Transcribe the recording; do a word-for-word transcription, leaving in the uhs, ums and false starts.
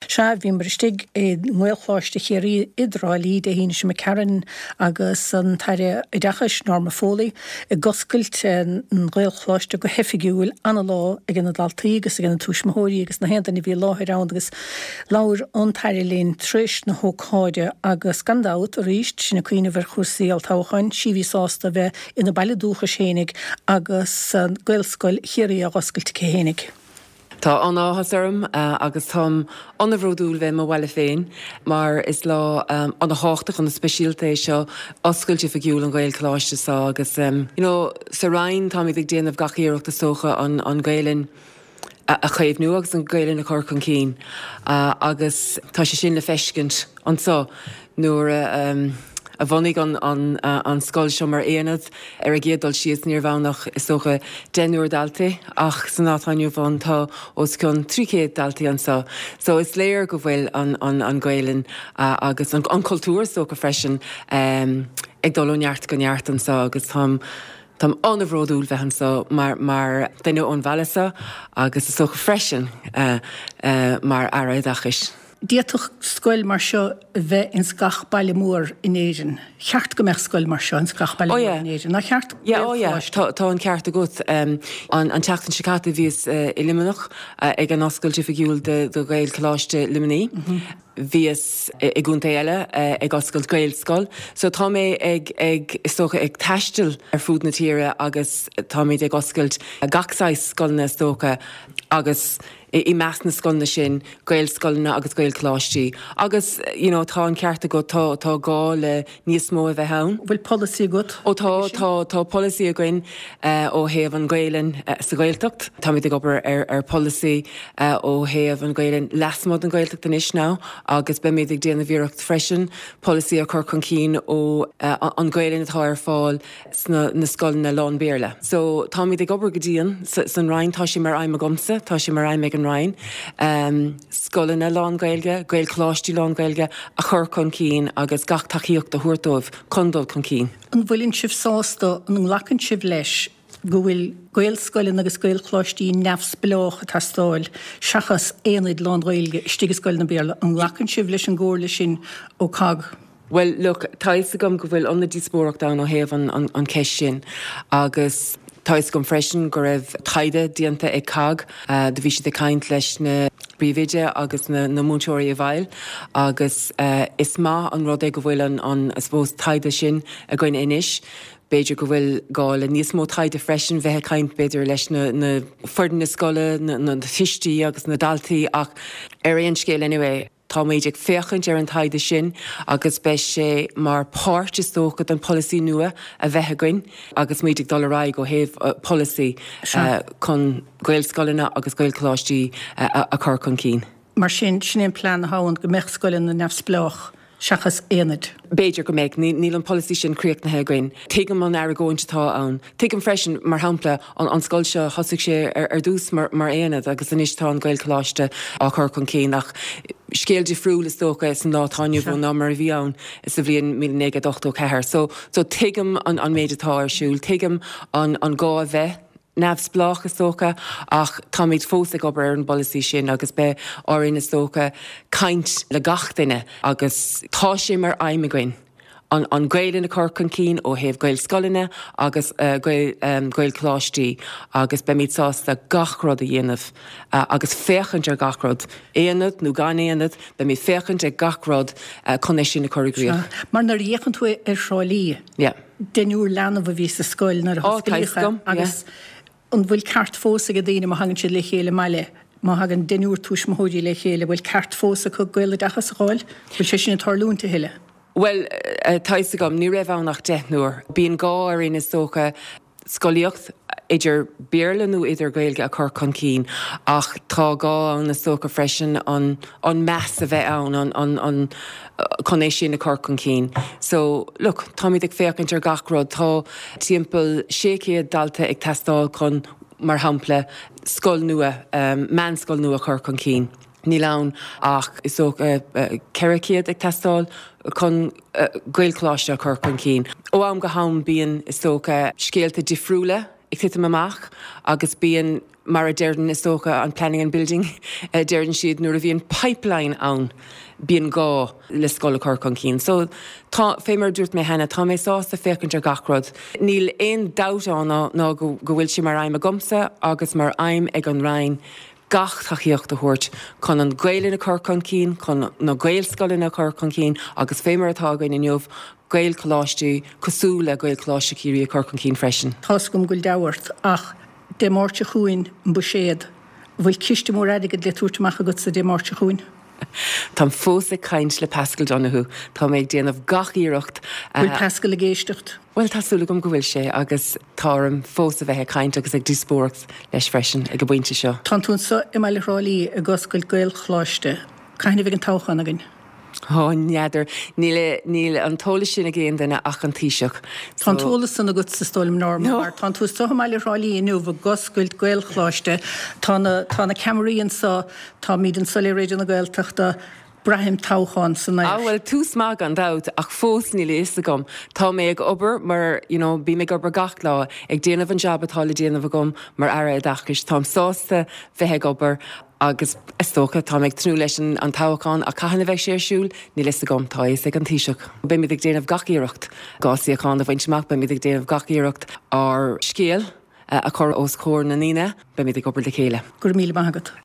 Se bhí mar stig nghilchláiste chéirí idralí de híine sem me cean agus an taire i dachas norma fólaí i goscailt an nghilchláiste go hefigiúil anna lá ag an daltaí agus ag an túismóirí agus na hentan i bhí láthir an agus láir an taire líon tris na hócáide agus gandát a ríist sinna cuioine bhar chusaí al táchain si bhí sásta bheith ina baile dúcha sénig agus an gcuilscoil chéirí a goscailt céhénig. Tá an áthas orm uh, agus tám an bhródúil bheith má bhile féin, mar is lá um, an háchtach an na speisialtéis seo oscailte figiúil an gail chláiste sa agus um, you know, sa rain tá ag déanamh gachéireachta socha an, an gailin a, a chaibh nu agus an gailin a chur chun cín uh, agus tá sé sin le feiscint an sa nuair uh, um, a bhanig an, an, uh, an scoil seo mar éanad ar a géadal sios níor bhánach is socha denúir daltaí ach san nátáinniu bhain tá os chun trícéad daltaí an sa. So is léir go bhfuil an, an, an gailin uh, agus an, an cultúr socha freisin um, ag dul neart go neart an sa agus tám Tám an bhródúil bheithan sa mar, mar daine ón bhela agus is socha freisin uh, uh, mar araidachis. Díach scoil mar seo bheith in scach baile mór in éidir. Cheart go meach scoil mar seo in scach baile mór in éidir. Na cheart? Ja, ó ja, tá an ceart a gut. Um, an, an teachtan sicata bhís uh, i limanach uh, ag an oscailte figiúil de, de gail chláiste limaní. Mm-hmm. Bhís i gúnta eile ag oscailt gail scoil. So tá mé ag, ag stocha ag teistil ar fúd na tíre agus tá mé ag oscailt gachsáis scoilna stocha agus i, i meas na scoilna sin gail scoilna agus gail chláistí. Agus, you know, tá an ceart a go tá, tá gá le níos mó a bheith hain. Bhfuil policy a gut? Ó tá, tá, tá policy a gin uh, ó héamh an gailin uh, sa gailteacht. Tá mé ag obair ar, ar policy uh, ó héamh an gailin lasmod an gailteacht in is ná agus be méid ag déanamh bhíocht freisin policy a chur chun cín ó uh, an gailin atá ar fáil sna, na scoilna lán béarla. So tá mé ag obair go dtíon san rain tá sé mar aim a gomsa, tá sé mar aim ag an rain. Um, scoilna lán gailge, gail chláistí lán gailge a chur chun cín agus gach taíocht a thuirtómh chundul chun cín. An bhfuilinn sibh sásta an lacan sibh leis go bhfuil gail scoilin agus gail chláistí neamhs belácha tá stáil seachas éanaid lán gailge istigh scoil na béarla an lacan sibh leis an ggóirla sin ó cag. Well, look, tá is gom go bhfuil an na díspóireach da ó héamh an, an, an ceis sin agus tá is gom freisin go raibh taide dianta ag cag uh, de bhí si de caint leis na bríomhide agus na, na múntóirí a bhail agus uh, is má an rud é go bhfuil an, an I suppose taide sin a gcuin inis. Beidir go bhfuil gáil a níos mó taide freisin bheitthe caint beidir leis na, na fordan na scoile, na, na fiistí agus na daltaí ach ar aon scéal anyway. Tá méid ag féchant ar an taide sin agus be sé mar páirt is tócha an policy nua a bheithe goin agus méid ag dul ará go héamh uh, policy uh, chun gail scoilina agus gail chláistí uh, a, a chur chun cín. Mar sin sin éon plán háin go meach scoilin na neamhs belách seachas éanaid. Beidir go méid níl an policy sin críoch na hegain. Tuigim an ar agóinte tá ann. Tuigim freisin mar hampla an, an scoil se thosaigh sé ar, ar dús mar, mar éanaid agus inis tá an gail chláiste á chur chun cín ach scéal de friúil is tócha is an látáinniu bhó ná mar a bhí ann is a bhíon mí négad ochtó cethir. So, so tuigim an, an méid atá ar siúil, tuigim an, an gá a bheith neamhs blach is tócha ach tá méid fós ag obair ar an policy sin agus be áirín is tócha caint le gach duine agus tá sé mar aimimegain. An, an gailin a chur chun cín ó héamh gail scoilina agus uh, gail, um, gail chláistí agus be míid sásta gachrod a dhéanamh uh, agus féchant ar gachrod éanad nó gan éanad be mí féchant ar gachrod uh, chuné sin na choirgríoch. Mar nar dhéchant tú ar sráilí. Yeah. Denúr leanamh a bhí sa scoil nar a hoscailíocha agus an bhfuil ceart fósa go dtíine má hagann siad le chéile meile. Má hagann denúr túis móidí le chéile bhfuil ceart fósa chu gaile dachas sáil, bhfuil sé sin tarlúnta heile. Well, uh, táis agam ní raibh annach deithnúir. Bíon gá ar in is tócha scoilíocht idir béarlanú idir gailge a chur chun cín ach tá gá an is tócha freisin an, an meas a bheith ann an, an, an uh, chuné sin a chur chun cín. So, look, tá míid ag féchant ar gachrod tá timpeall sécéad dalta ag testáil chun mar hampla scoil nua, um, man scoil nua a chur chun cín. Ní lán ach is ó ceiricéad ag testáil chun gail chláiste a chur chun cín. Ó am go ham bíon is tócha scéalta difriúla ag titim amach agus bíon mar a deirden is tócha an planning and building uh, deirden siad nuair a bhíon pipeline ann bíon gá le scoil Corcan cín. So tá fémar dúirt mé hena tá mé sásta fécintar gachrod. Níl éon dátána ná go bhfuil si mar aim a gomsa agus mar aim ag an rain gach taíocht a thuirt chun an gcuil na Corcan cín, chun na gcuil scoil na Corcan cín agus fémar atá gain in jobh gcuil choláistí cosú le gcuil choláiste círí a Corcan cín freisin. Tás gom gúil dahairt ach de mórte chuin buséad bhfuil ciste mór aige le túirteach a go sa de mórte chuin. Tá fósa caint le Pascal Donahue, Tá méid déanamh gach íireacht. Bhfuil Pascal a géistecht? Well, tásúla gom go bhfuil sé agus tám fósa bheitthe caint agus ag dúspóracht leis freisin ag go buinte seo. Tá túnsa i meile rálaí a goscail gail chláiste. Caithna bhíh an táchan agin. Tá neadidir níl níl an tóla sin a géon duine ach an tíiseach. Tá tóla sanna go sa stólim norm mar tá tú so meile rálaí inú bh goscailt gail chláiste tá na Cameríon sa tá míad an solí réidir na gailteachta Brahim táchan san na. Ah, well, tú smag an dat ach fós níl is a gom. Tá mé ag obair mar, you know, bí mé obair gach lá ag déanamh an jab atá le déanamh gom mar ara a dachis. Tá sásta bheithe obair agus istócha tá méid trú leis an táchan a caihanna bheith sé siúil ní lei gom tá is ag an tíiseach. Bé mé ag déanamh gachíireacht gásaíachán a bhaintteach be mé ag déanamh gachíireacht ar scéal a chur os cór na níine be mé ag obair le chéile. Gur míle maigad.